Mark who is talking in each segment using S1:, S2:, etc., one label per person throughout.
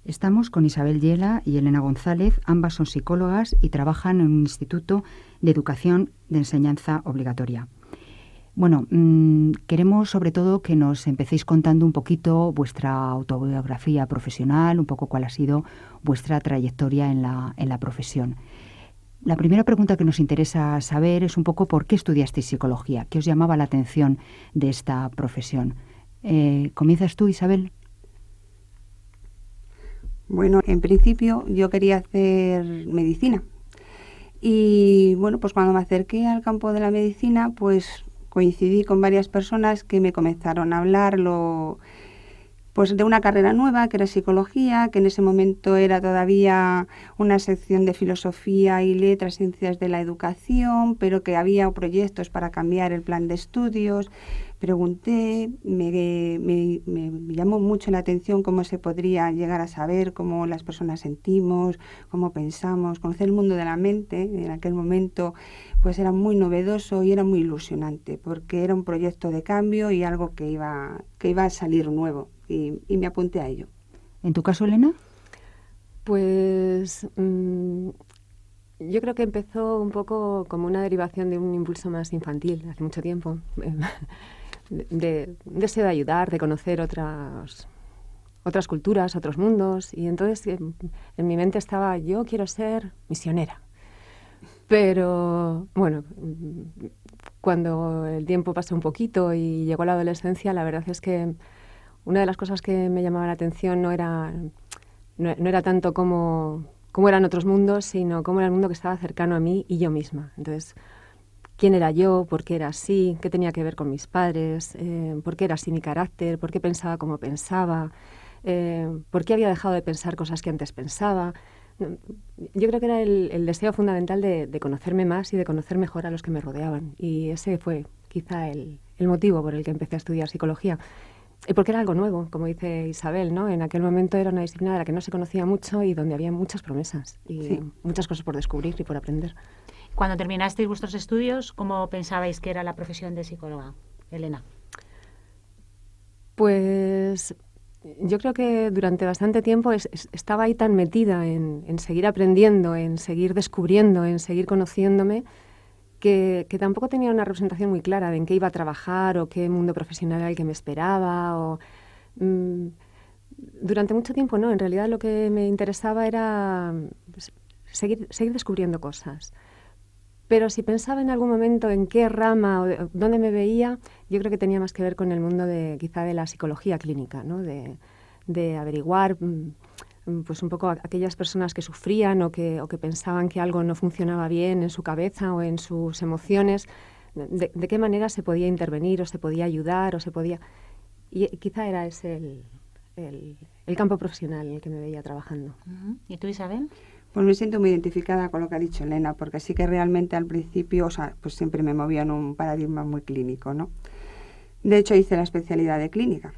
S1: Estamos con Isabel Yela y Elena González, ambas son psicólogas y trabajan en un instituto de educación de enseñanza obligatoria. Bueno, queremos sobre todo que nos empecéis contando un poquito vuestra autobiografía profesional, un poco cuál ha sido vuestra trayectoria en la profesión. La primera pregunta que nos interesa saber es un poco por qué estudiasteis psicología, qué os llamaba la atención de esta profesión. ¿Comienzas tú, Isabel?
S2: Bueno, en principio yo quería hacer medicina y bueno, pues cuando me acerqué al campo de la medicina, pues coincidí con varias personas que me comenzaron a hablar pues de una carrera nueva que era psicología, que en ese momento era todavía una sección de filosofía y letras, ciencias de la educación, pero que había proyectos para cambiar el plan de estudios. Pregunté, me llamó mucho la atención cómo se podría llegar a saber cómo las personas sentimos, cómo pensamos, conocer el mundo de la mente. En aquel momento pues era muy novedoso y era muy ilusionante, porque era un proyecto de cambio y algo que iba a salir nuevo. Y me apunté a ello.
S1: ¿En tu caso, Elena?
S3: Pues yo creo que empezó un poco como una derivación de un impulso más infantil, hace mucho tiempo, de deseo de ayudar, de conocer otras culturas, otros mundos. Y entonces en mi mente estaba, yo quiero ser misionera. Pero bueno, cuando el tiempo pasó un poquito y llegó la adolescencia, la verdad es que una de las cosas que me llamaba la atención no era tanto cómo eran otros mundos, sino cómo era el mundo que estaba cercano a mí y yo misma. Entonces, ¿quién era yo? ¿Por qué era así? ¿Qué tenía que ver con mis padres? ¿Por qué era así mi carácter? ¿Por qué pensaba como pensaba? ¿Por qué había dejado de pensar cosas que antes pensaba? Yo creo que era el deseo fundamental de conocerme más y de conocer mejor a los que me rodeaban. Y ese fue quizá el motivo por el que empecé a estudiar psicología. Y porque era algo nuevo, como dice Isabel, ¿no? En aquel momento era una disciplina de la que no se conocía mucho y donde había muchas promesas y muchas cosas por descubrir y por aprender.
S4: Cuando terminasteis vuestros estudios, ¿cómo pensabais que era la profesión de psicóloga, Elena?
S3: Pues yo creo que durante bastante tiempo estaba ahí tan metida en seguir aprendiendo, en seguir descubriendo, en seguir conociéndome, que tampoco tenía una representación muy clara de en qué iba a trabajar o qué mundo profesional era el que me esperaba. Durante mucho tiempo no, en realidad lo que me interesaba era seguir descubriendo cosas. Pero si pensaba en algún momento en qué rama o dónde me veía, yo creo que tenía más que ver con el mundo quizá de la psicología clínica, ¿no? De averiguar pues un poco aquellas personas que sufrían o que pensaban que algo no funcionaba bien en su cabeza o en sus emociones, de qué manera se podía intervenir o se podía ayudar o se podía... Y quizá era ese el campo profesional en el que me veía trabajando.
S4: Uh-huh. ¿Y tú, Isabel?
S2: Pues me siento muy identificada con lo que ha dicho Elena, porque sí que realmente al principio, pues siempre me movía en un paradigma muy clínico, ¿no? De hecho, hice la especialidad de clínica.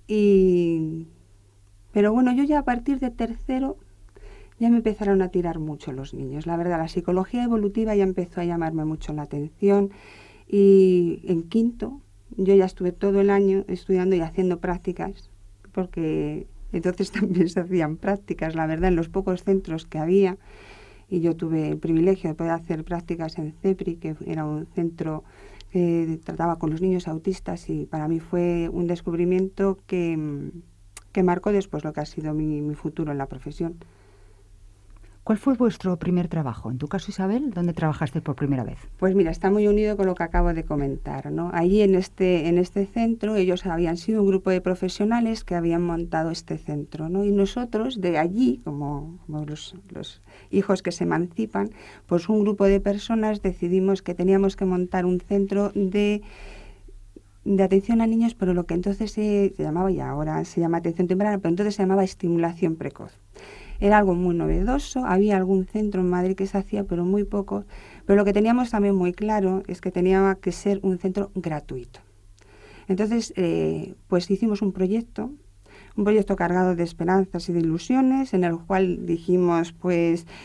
S2: Pero bueno, yo ya a partir de tercero ya me empezaron a tirar mucho los niños. La verdad, la psicología evolutiva ya empezó a llamarme mucho la atención. Y en quinto yo ya estuve todo el año estudiando y haciendo prácticas, porque entonces también se hacían prácticas, la verdad, en los pocos centros que había. Y yo tuve el privilegio de poder hacer prácticas en CEPRI, que era un centro que trataba con los niños autistas, y para mí fue un descubrimiento que marcó después lo que ha sido mi futuro en la profesión.
S1: ¿Cuál fue vuestro primer trabajo? En tu caso, Isabel, ¿dónde trabajaste por primera vez?
S2: Pues mira, está muy unido con lo que acabo de comentar, ¿no? Allí en este centro ellos habían sido un grupo de profesionales que habían montado este centro, ¿no? Y nosotros de allí, como los hijos que se emancipan, pues un grupo de personas decidimos que teníamos que montar un centro de atención a niños, pero lo que entonces se llamaba, y ahora se llama atención temprana, pero entonces se llamaba estimulación precoz. Era algo muy novedoso, había algún centro en Madrid que se hacía, pero muy poco. Pero lo que teníamos también muy claro es que tenía que ser un centro gratuito. Entonces, pues hicimos un proyecto cargado de esperanzas y de ilusiones, en el cual dijimos, pues,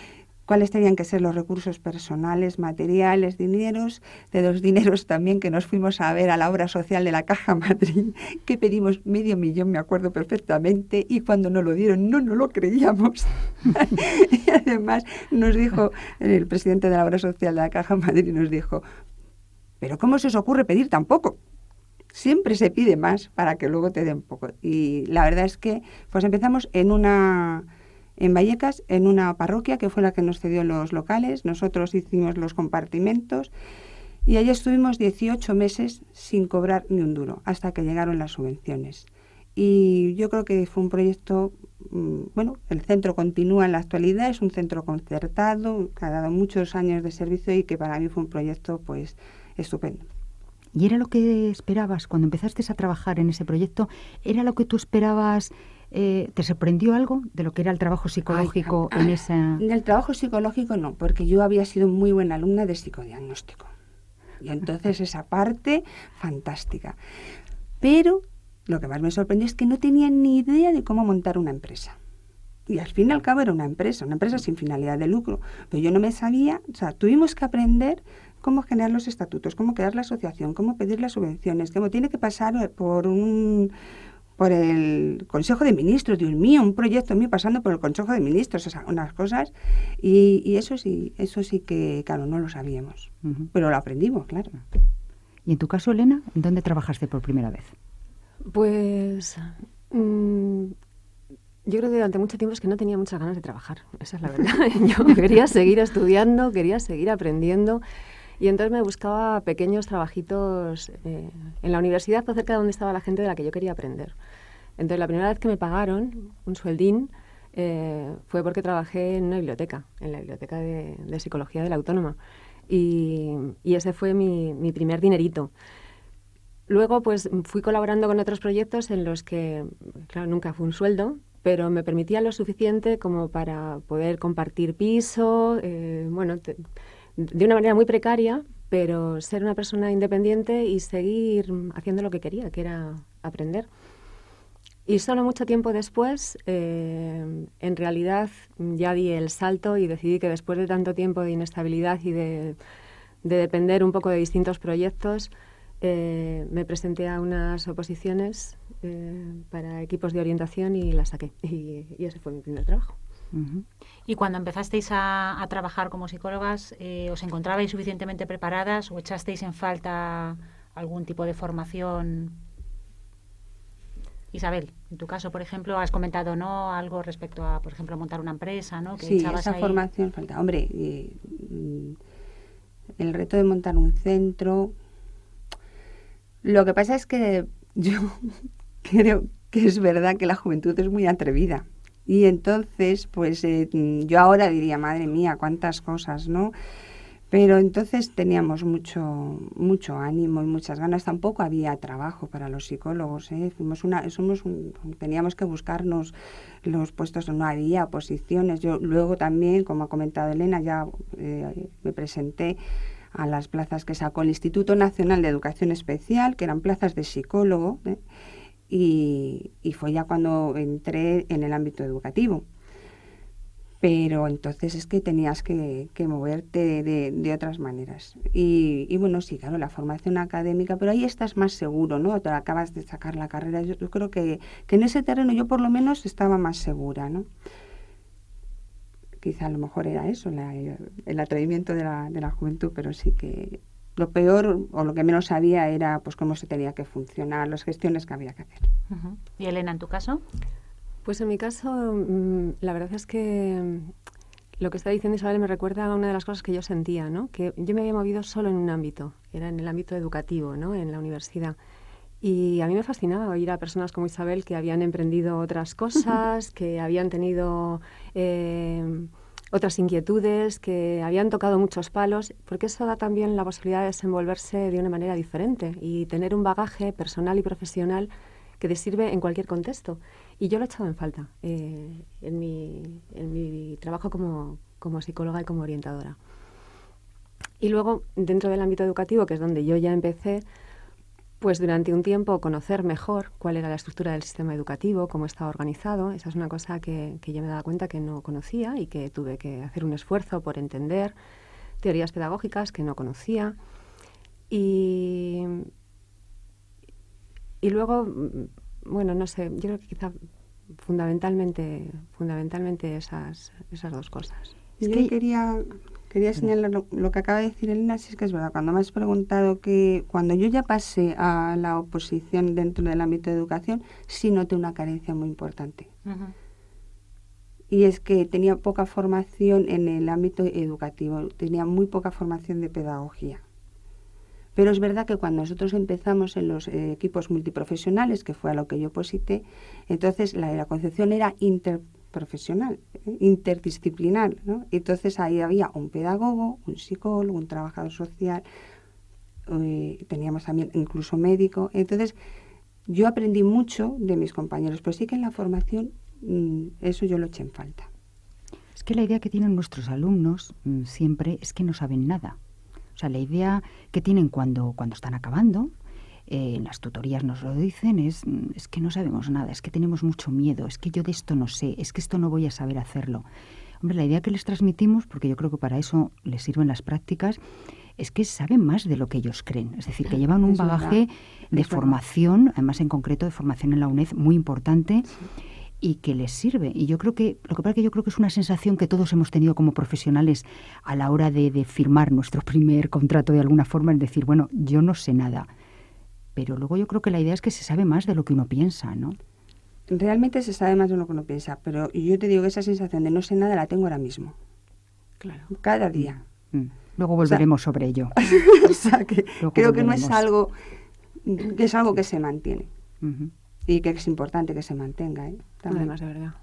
S2: cuáles tenían que ser los recursos personales, materiales, dineros, de los dineros también que nos fuimos a ver a la obra social de la Caja Madrid, que pedimos 500.000, me acuerdo perfectamente, y cuando nos lo dieron no lo creíamos. Y además nos dijo, el presidente de la obra social de la Caja Madrid nos dijo, pero ¿cómo se os ocurre pedir tan poco? Siempre se pide más para que luego te den poco. Y la verdad es que pues empezamos en Vallecas, en una parroquia que fue la que nos cedió los locales. Nosotros hicimos los compartimentos y allí estuvimos 18 meses sin cobrar ni un duro, hasta que llegaron las subvenciones. Y yo creo que fue un proyecto, bueno, el centro continúa en la actualidad, es un centro concertado, que ha dado muchos años de servicio y que para mí fue un proyecto pues estupendo.
S1: ¿Y era lo que esperabas cuando empezaste a trabajar en ese proyecto? ¿Era lo que tú esperabas? ¿Te sorprendió algo de lo que era el trabajo psicológico en esa...?
S2: El trabajo psicológico no, porque yo había sido muy buena alumna de psicodiagnóstico. Y entonces esa parte, fantástica. Pero lo que más me sorprendió es que no tenía ni idea de cómo montar una empresa. Y al fin y al cabo era una empresa sin finalidad de lucro. Pero yo no me sabía, o sea, tuvimos que aprender cómo generar los estatutos, cómo crear la asociación, cómo pedir las subvenciones, cómo tiene que pasar por el Consejo de Ministros, Dios mío, un proyecto mío pasando por el Consejo de Ministros, o sea, unas cosas, y eso sí que, claro, no lo sabíamos, pero lo aprendimos, claro.
S1: ¿Y en tu caso, Elena, en dónde trabajaste por primera vez?
S3: Pues yo creo que durante mucho tiempo es que no tenía muchas ganas de trabajar, esa es la verdad. Yo quería seguir estudiando, quería seguir aprendiendo. Y entonces me buscaba pequeños trabajitos en la universidad, cerca de donde estaba la gente de la que yo quería aprender. Entonces la primera vez que me pagaron un sueldín fue porque trabajé en una biblioteca, en la biblioteca de psicología de la Autónoma. Y ese fue mi primer dinerito. Luego pues fui colaborando con otros proyectos en los que, claro, nunca fue un sueldo, pero me permitía lo suficiente como para poder compartir piso, de una manera muy precaria, pero ser una persona independiente y seguir haciendo lo que quería, que era aprender. Y solo mucho tiempo después, en realidad, ya di el salto y decidí que después de tanto tiempo de inestabilidad y de depender un poco de distintos proyectos, me presenté a unas oposiciones para equipos de orientación y las saqué. Y ese fue mi primer trabajo.
S4: Uh-huh. Y cuando empezasteis a trabajar como psicólogas, ¿os encontrabais suficientemente preparadas o echasteis en falta algún tipo de formación? Isabel, en tu caso, por ejemplo, has comentado, ¿no?, algo respecto a, por ejemplo, montar una empresa, ¿no? Que
S2: sí, esa
S4: ahí...
S2: formación falta. Hombre, el reto de montar un centro... Lo que pasa es que yo creo que es verdad que la juventud es muy atrevida. Y entonces, pues yo ahora diría, madre mía, cuántas cosas, ¿no? Pero entonces teníamos mucho ánimo y muchas ganas. Tampoco había trabajo para los psicólogos, ¿eh? Teníamos que buscarnos los puestos, no había posiciones. Yo luego también, como ha comentado Elena, ya me presenté a las plazas que sacó el Instituto Nacional de Educación Especial, que eran plazas de psicólogo, ¿eh? Y fue ya cuando entré en el ámbito educativo. Pero entonces es que tenías que moverte de otras maneras. Y bueno, sí, claro, la formación académica, pero ahí estás más seguro, ¿no? Te acabas de sacar la carrera. Yo creo que en ese terreno yo por lo menos estaba más segura, ¿no? Quizá a lo mejor era eso, el atrevimiento de la juventud, pero sí que lo peor o lo que menos sabía era pues cómo se tenía que funcionar, las gestiones que había que hacer.
S4: Uh-huh. ¿Y Elena, en tu caso?
S3: Pues en mi caso, la verdad es que lo que está diciendo Isabel me recuerda a una de las cosas que yo sentía, ¿no? Que yo me había movido solo en un ámbito, era en el ámbito educativo, ¿no?, en la universidad. Y a mí me fascinaba oír a personas como Isabel que habían emprendido otras cosas, que habían tenido otras inquietudes, que habían tocado muchos palos, porque eso da también la posibilidad de desenvolverse de una manera diferente y tener un bagaje personal y profesional que te sirve en cualquier contexto. Y yo lo he echado en falta en mi trabajo como psicóloga y como orientadora. Y luego, dentro del ámbito educativo, que es donde yo ya empecé, Pues durante un tiempo conocer mejor cuál era la estructura del sistema educativo, cómo estaba organizado. Esa es una cosa que yo me daba cuenta que no conocía y que tuve que hacer un esfuerzo por entender. Teorías pedagógicas que no conocía. Y luego, bueno, no sé, yo creo que quizá fundamentalmente esas dos cosas.
S2: Yo quería señalar lo que acaba de decir Elena, si es que es verdad. Cuando me has preguntado que cuando yo ya pasé a la oposición dentro del ámbito de educación, sí noté una carencia muy importante.
S4: Ujú.
S2: Y es que tenía poca formación en el ámbito educativo, tenía muy poca formación de pedagogía. Pero es verdad que cuando nosotros empezamos en los equipos multiprofesionales, que fue a lo que yo oposité, entonces la concepción era interprofesional, interdisciplinar, ¿no? Entonces ahí había un pedagogo, un psicólogo, un trabajador social, teníamos también incluso médico. Entonces yo aprendí mucho de mis compañeros, pero sí que en la formación eso yo lo eché en falta.
S1: Es que la idea que tienen nuestros alumnos siempre es que no saben nada. O sea, la idea que tienen cuando están acabando, en las tutorías nos lo dicen, es que no sabemos nada, es que tenemos mucho miedo, es que yo de esto no sé, es que esto no voy a saber hacerlo. Hombre, la idea que les transmitimos, porque yo creo que para eso les sirven las prácticas, es que saben más de lo que ellos creen. Es decir, que llevan un bagaje de formación, además en concreto de formación en la UNED, muy importante. Sí. Y que les sirve. Y yo creo que, lo que pasa es que yo creo que es una sensación que todos hemos tenido como profesionales a la hora de firmar nuestro primer contrato de alguna forma, es decir, bueno, yo no sé nada. Pero luego yo creo que la idea es que se sabe más de lo que uno piensa, ¿no?
S2: Realmente se sabe más de lo que uno piensa, pero yo te digo que esa sensación de no sé nada la tengo ahora mismo.
S3: Claro.
S2: Cada día.
S1: Luego volveremos sobre ello.
S2: O sea, que creo que no es algo, que es algo que se mantiene. Uh-huh. Y que es importante que se mantenga, ¿eh? También.
S3: Además, de verdad.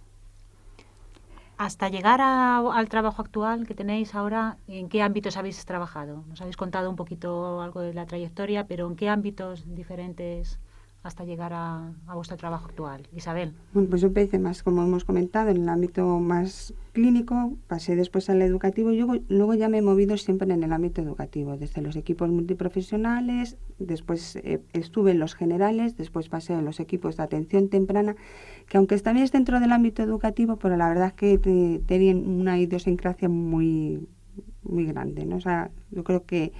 S4: Hasta llegar al trabajo actual que tenéis ahora, ¿en qué ámbitos habéis trabajado? Nos habéis contado un poquito algo de la trayectoria, pero ¿en qué ámbitos diferentes hasta llegar a vuestro trabajo actual? Isabel.
S2: Bueno, pues yo empecé más, como hemos comentado, en el ámbito más clínico, pasé después al educativo y luego ya me he movido siempre en el ámbito educativo, desde los equipos multiprofesionales, después estuve en los generales, después pasé a los equipos de atención temprana, que aunque también es dentro del ámbito educativo, pero la verdad es que tenían una idiosincrasia muy, muy grande, ¿no? O sea, yo creo que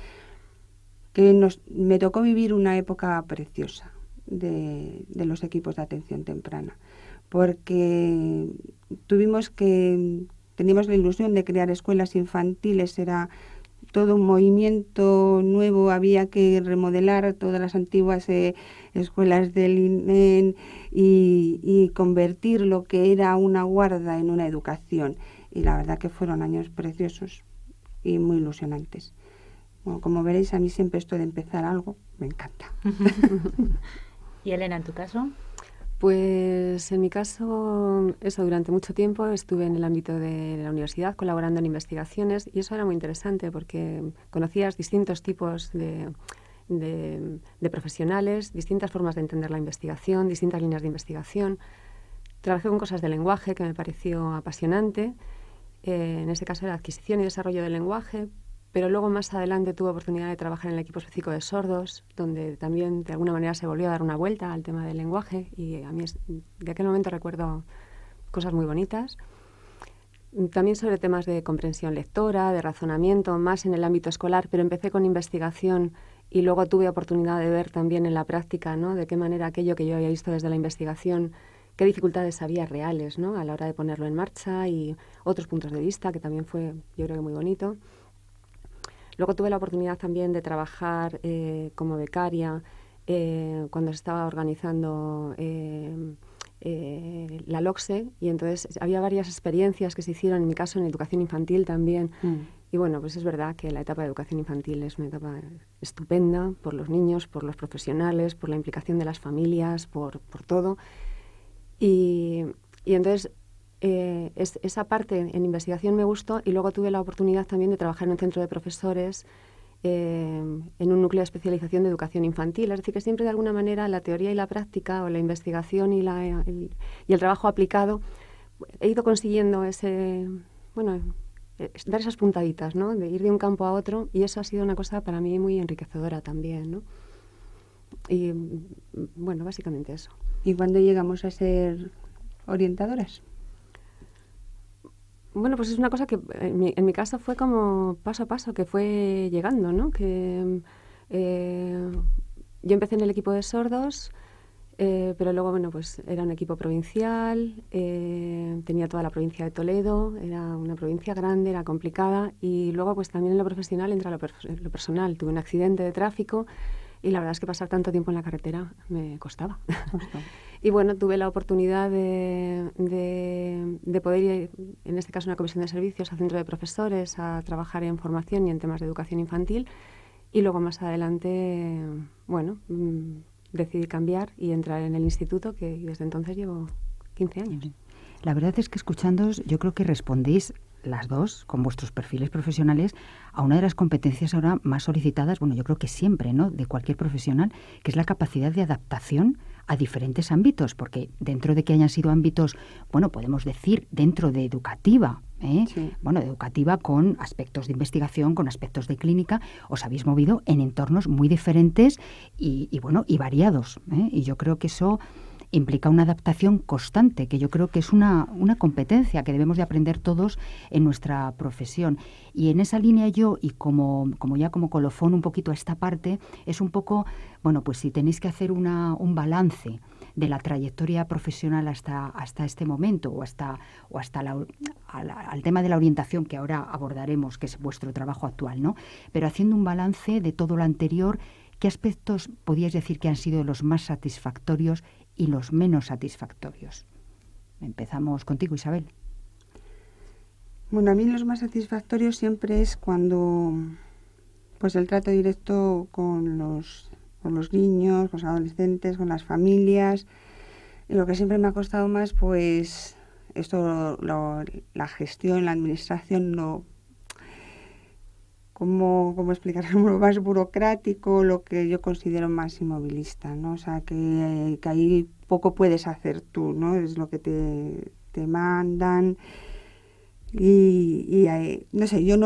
S2: me tocó vivir una época preciosa de los equipos de atención temprana, porque teníamos la ilusión de crear escuelas infantiles, era todo un movimiento nuevo, había que remodelar todas las antiguas escuelas del INEN y convertir lo que era una guarda en una educación, y la verdad que fueron años preciosos y muy ilusionantes. Bueno, como veréis, a mí siempre esto de empezar algo me encanta.
S4: ¿Y Elena, en tu caso?
S3: Pues en mi caso, durante mucho tiempo estuve en el ámbito de la universidad colaborando en investigaciones y eso era muy interesante porque conocías distintos tipos de profesionales, distintas formas de entender la investigación, distintas líneas de investigación. Trabajé con cosas de lenguaje que me pareció apasionante, en ese caso era adquisición y desarrollo del lenguaje, pero luego más adelante tuve oportunidad de trabajar en el equipo específico de sordos, donde también de alguna manera se volvió a dar una vuelta al tema del lenguaje y a mí de aquel momento recuerdo cosas muy bonitas. También sobre temas de comprensión lectora, de razonamiento, más en el ámbito escolar, pero empecé con investigación y luego tuve oportunidad de ver también en la práctica, ¿no?, de qué manera aquello que yo había visto desde la investigación, qué dificultades había reales, ¿no?, a la hora de ponerlo en marcha y otros puntos de vista, que también fue, yo creo que muy bonito. Luego tuve la oportunidad también de trabajar como becaria cuando se estaba organizando la LOCSE y entonces había varias experiencias que se hicieron, en mi caso en educación infantil también. Y bueno, pues es verdad que la etapa de educación infantil es una etapa estupenda por los niños, por los profesionales, por la implicación de las familias, por todo. Y entonces esa parte en investigación me gustó y luego tuve la oportunidad también de trabajar en un centro de profesores en un núcleo de especialización de educación infantil. Es decir, que siempre de alguna manera la teoría y la práctica o la investigación y el trabajo aplicado he ido consiguiendo dar esas puntaditas, ¿no?, de ir de un campo a otro y eso ha sido una cosa para mí muy enriquecedora también, ¿no? Y bueno, básicamente eso.
S2: ¿Y cuándo llegamos a ser orientadoras?
S3: Bueno, pues es una cosa que en mi caso fue como paso a paso, que fue llegando, ¿no? Que yo empecé en el equipo de sordos, pero luego, bueno, pues era un equipo provincial, tenía toda la provincia de Toledo, era una provincia grande, era complicada, y luego pues también en lo profesional entra lo personal. Tuve un accidente de tráfico y la verdad es que pasar tanto tiempo en la carretera me costaba. Y bueno, tuve la oportunidad de poder ir, en este caso, a una comisión de servicios, al centro de profesores, a trabajar en formación y en temas de educación infantil. Y luego más adelante, bueno, decidí cambiar y entrar en el instituto, que desde entonces llevo 15 años.
S1: La verdad es que escuchándoos, yo creo que respondéis las dos, con vuestros perfiles profesionales, a una de las competencias ahora más solicitadas, bueno, yo creo que siempre, ¿no?, de cualquier profesional, que es la capacidad de adaptación a diferentes ámbitos, porque dentro de que hayan sido ámbitos, bueno, podemos decir, dentro de educativa,
S2: Sí.
S1: bueno, educativa con aspectos de investigación, con aspectos de clínica, os habéis movido en entornos muy diferentes y bueno, y variados, y yo creo que eso implica una adaptación constante, que yo creo que es una competencia que debemos de aprender todos en nuestra profesión. Y en esa línea yo, y como colofón un poquito a esta parte, es un poco, bueno, pues si tenéis que hacer un balance de la trayectoria profesional hasta este momento, o hasta al tema de la orientación que ahora abordaremos, que es vuestro trabajo actual, ¿no? Pero haciendo un balance de todo lo anterior, ¿qué aspectos podríais decir que han sido los más satisfactorios y los menos satisfactorios? Empezamos contigo, Isabel.
S2: Bueno, a mí los más satisfactorios siempre es cuando pues el trato directo con los niños, con los adolescentes, con las familias. Y lo que siempre me ha costado más, pues esto, la gestión, la administración, ¿cómo explicar? Lo más burocrático, lo que yo considero más inmovilista, ¿no? O sea, que ahí poco puedes hacer tú, ¿no? Es lo que te mandan. Y no sé, yo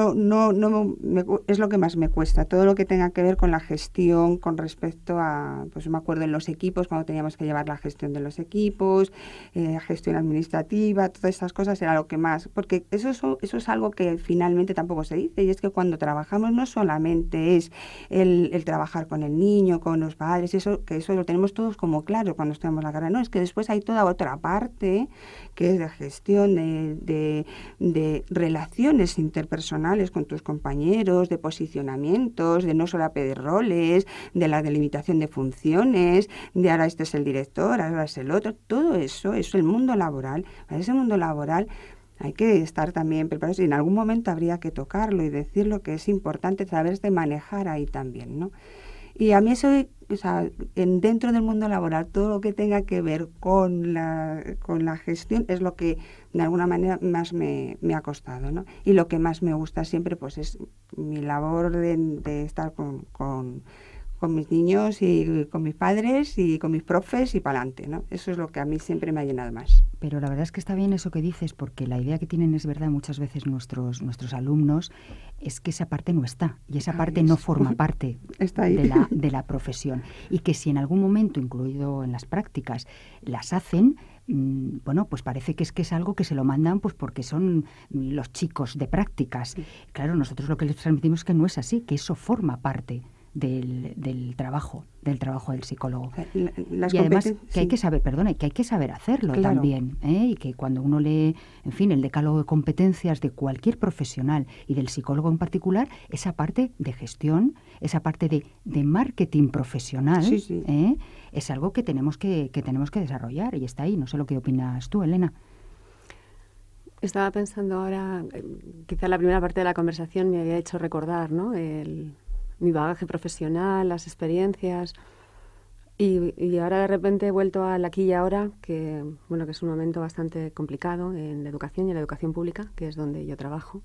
S2: es lo que más me cuesta, todo lo que tenga que ver con la gestión con respecto a, pues me acuerdo en los equipos, cuando teníamos que llevar la gestión de los equipos, gestión administrativa, todas estas cosas era lo que más, porque eso es algo que finalmente tampoco se dice, y es que cuando trabajamos no solamente es el trabajar con el niño, con los padres, que eso lo tenemos todos como claro cuando estudiamos la carrera, no, es que después hay toda otra parte que es de gestión, de relaciones interpersonales con tus compañeros, de posicionamientos, de no solape de roles, de la delimitación de funciones, de ahora este es el director, ahora es el otro, todo eso es el mundo laboral. Para ese mundo laboral hay que estar también preparados y en algún momento habría que tocarlo y decirlo, que es importante saberse manejar ahí también, ¿no? Y a mí eso, o sea, dentro del mundo laboral, todo lo que tenga que ver con la gestión es lo que de alguna manera más me ha costado, ¿no? Y lo que más me gusta siempre pues es mi labor de estar con mis niños y con mis padres y con mis profes y para adelante, ¿no? Eso es lo que a mí siempre me ha llenado más.
S1: Pero la verdad es que está bien eso que dices, porque la idea que tienen es verdad muchas veces nuestros alumnos es que esa parte no está, y esa parte no forma parte de la profesión. Y que si en algún momento, incluido en las prácticas, las hacen, bueno, pues parece que es algo que se lo mandan pues porque son los chicos de prácticas. Sí. Claro, nosotros lo que les transmitimos es que no es así, que eso forma parte del trabajo del psicólogo. Y además que hay que saber, que hay que saber hacerlo, claro, también, y que cuando uno lee, en fin, el decálogo de competencias de cualquier profesional y del psicólogo en particular, esa parte de gestión, esa parte de marketing profesional, sí. Es algo que tenemos que desarrollar y está ahí. No sé lo que opinas tú, Elena.
S3: Estaba pensando ahora, quizá la primera parte de la conversación me había hecho recordar, ¿no?, mi bagaje profesional, las experiencias, y ahora de repente he vuelto al aquí y ahora, que es un momento bastante complicado en la educación y en la educación pública, que es donde yo trabajo.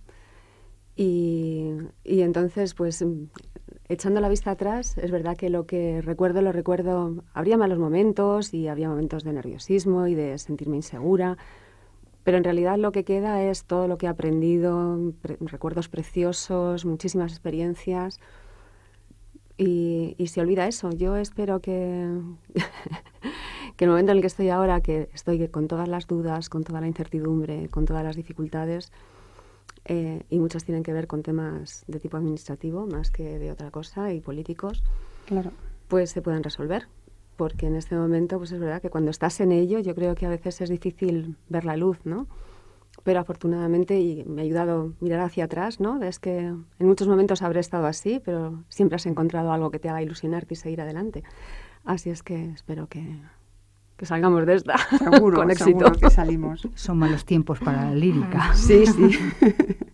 S3: Y entonces, pues, echando la vista atrás, es verdad que lo recuerdo, habría malos momentos y había momentos de nerviosismo y de sentirme insegura, pero en realidad lo que queda es todo lo que he aprendido, recuerdos preciosos, muchísimas experiencias. y se olvida eso. Yo espero que, que el momento en el que estoy ahora, que estoy con todas las dudas, con toda la incertidumbre, con todas las dificultades, y muchas tienen que ver con temas de tipo administrativo más que de otra cosa, y políticos,
S2: Claro.
S3: pues se puedan resolver. Porque en este momento, pues es verdad que cuando estás en ello, yo creo que a veces es difícil ver la luz, ¿no? Pero afortunadamente, y me ha ayudado mirar hacia atrás, ¿no? Ves que en muchos momentos habré estado así, pero siempre has encontrado algo que te haga ilusionarte y seguir adelante. Así es que espero que salgamos de esta
S2: Seguro,
S3: con éxito.
S2: seguro que salimos.
S1: Son malos tiempos para la lírica.
S3: Sí, sí.